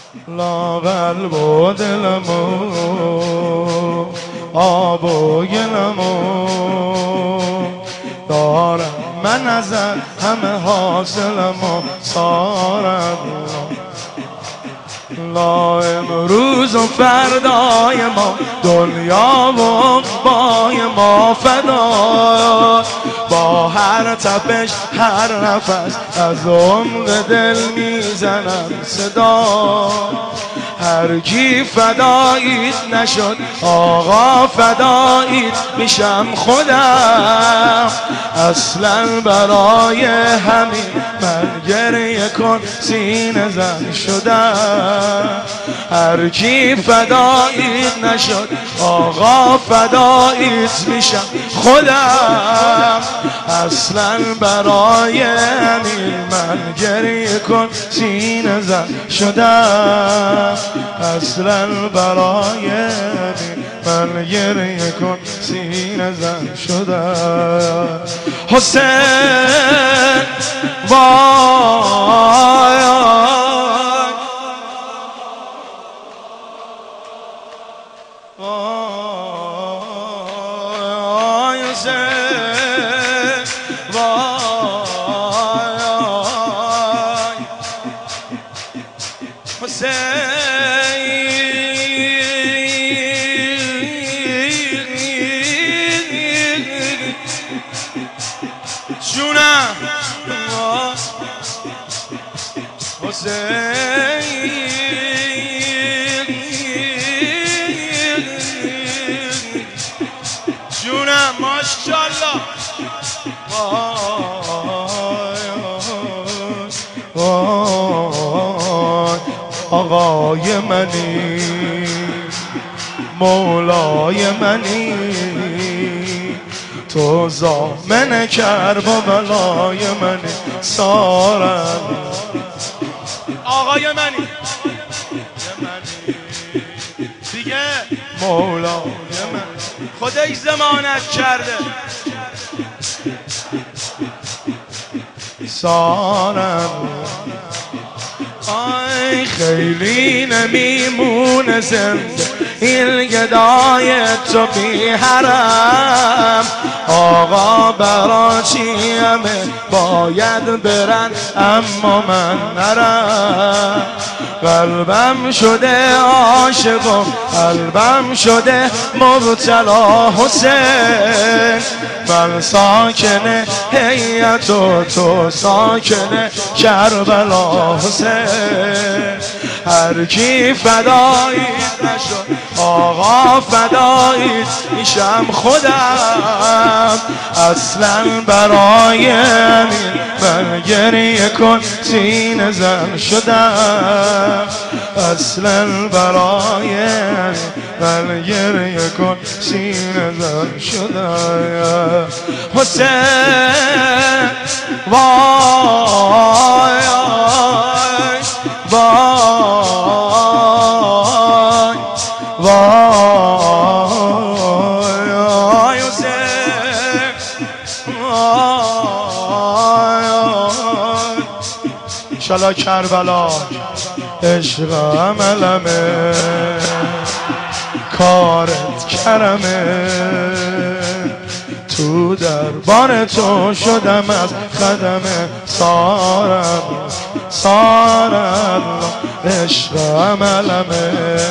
لاغل و دلمو آب و گلمو دارم من ازت همه حاصلمو سارم لا امروز و فردای ما دنیا و عقبای ما فدا با هر تپش هر نفس از عمق دل میزنم صدا هر کی فداییت نشد آقا فداییت میشم خودم اصلا برای همین من گریه کن سینه زن شدم هر کی فداییت نشد آقا فداییت میشم خودم اصلا برای همین من گریه کن سینه زن شدم اصلا برای من گریه کن سینه زن شدم حسین وای وای حسین وای حسین جونم حسین جونم ماشاءالله آقای منی مولای منی تو ضامن کرب و بلای منی سارم آقای منی دیگه مولای من خودش ضمانت کرده سارم آی خیلی نمیمونه زنده این گدای تو بی حرم آقا برا چیمه باید برن اما من نرم قلبم شده عاشق و قلبم شده مبتلا حسین من ساکن هیئت و تو ساکن کربلا حسین هر کی فداییت نشد آقا فداییت میشم خودم اصلا برای همین من گریه کن سینه زن شدم اصلا برای همین من گریه کن سینه زن شدم حسین وای وای وای حسین انشالله کربلا عشق عملمه کارت کرمه تو دربار تو شدم از خدم سارم سارم عشق عملمه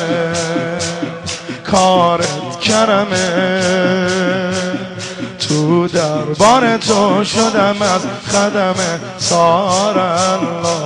کارت کرمه تو دربار تو شدم از خدم سارم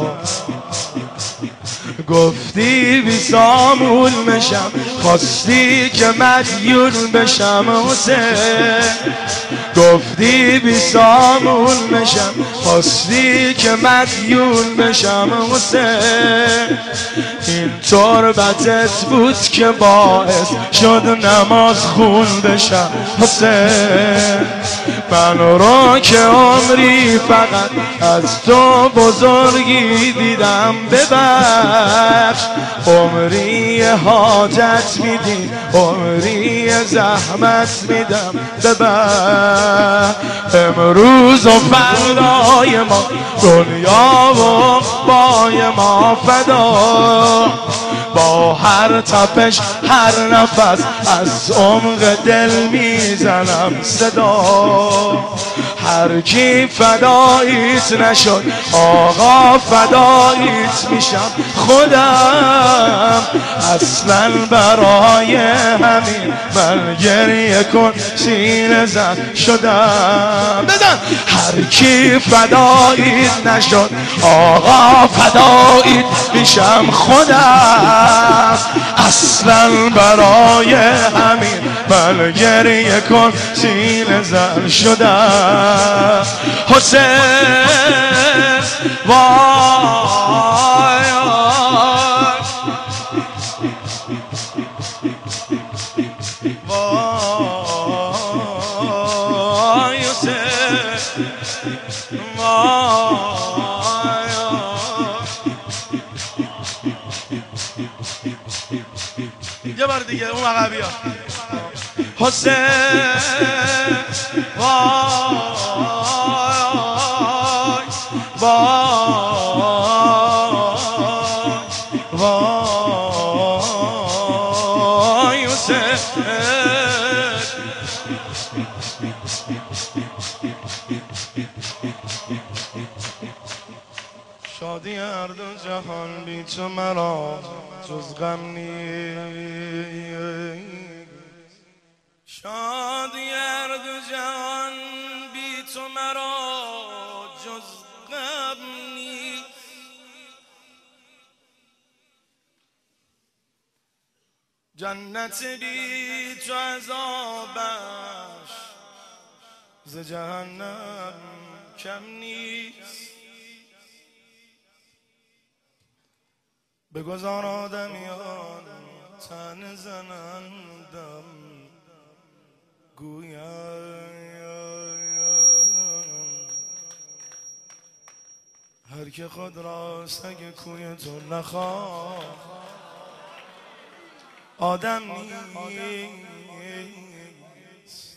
گفتی بی سامون بشم خواستی که مدیون بشم حسین گفتی بی سامون بشم خواستی که مدیون بشم حسین این تربتت بود که باعث شد نماز خون بشم حسین من رو که عمری فقط از تو بزرگی دیدم ببخش عمری حاجت میدی عمری زحمت میدم ببخش امروز و فردای ما دنیا و عقبای ما فدا با هر تپش هر نفس از عمق دل میزنم صدا. هر کی فداییت نشد آقا فداییت میشم خودم. اصلا برای همین من گریه کن سینه زن شدم. بزن. هر کی فداییت نشد آقا فداییت میشم خودم. اصلا برای همین من گریه کن سینه زن شدم. حسین وای وای حسین وای یه بار دیگه اون عقبی ها. حسین وای وای وای حسین. شادی هر دو جهان بی تو مرا جز غم نیست. شادی هر دو جهان بی تو مرا جز غم نیست. جنت بی تو عذابش ز جهنم کم نیست. بگذار آدمیان تن زنندم گویم هر که خود را سگ کوی تو نخواه آدم نیست.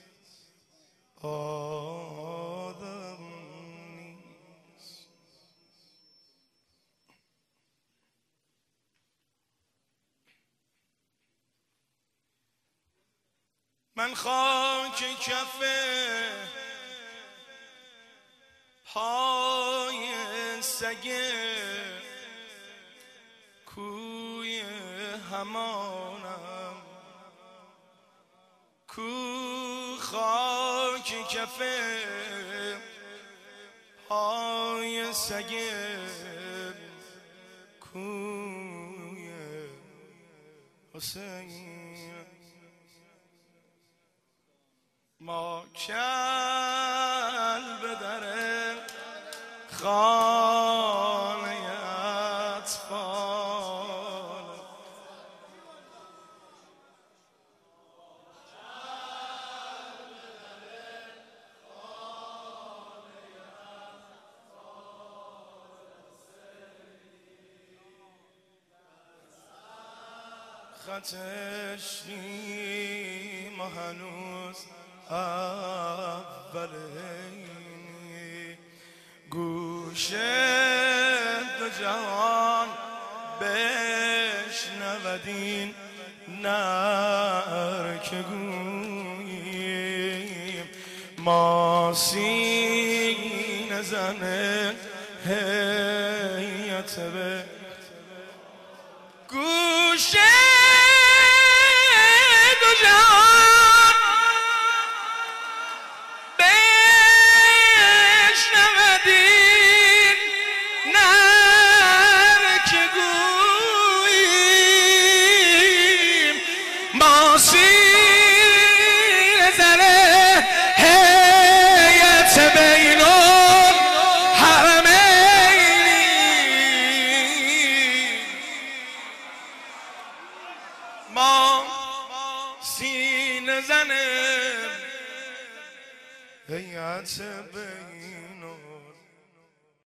آدم نیست. من خاک کف پای سگ کوی همانم. کو خاک کف پای سگ کوی حسین. ما کل به در خانه اطفال خطش نیم و هنوز اولینی. گوشه دو جهان بشنودین نر که گوییم. ما سینه زن هیئت به گوشه دو جهان بشنودین نر که گوییم. ما سینه زن هیئت بین ما سینه زن هیئت بین